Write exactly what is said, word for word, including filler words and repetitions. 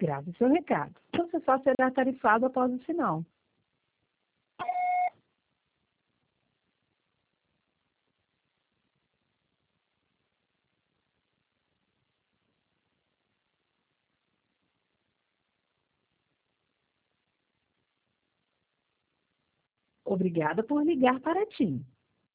Grave seu recado. Você só será tarifado após o sinal. Obrigada por ligar para a TIM.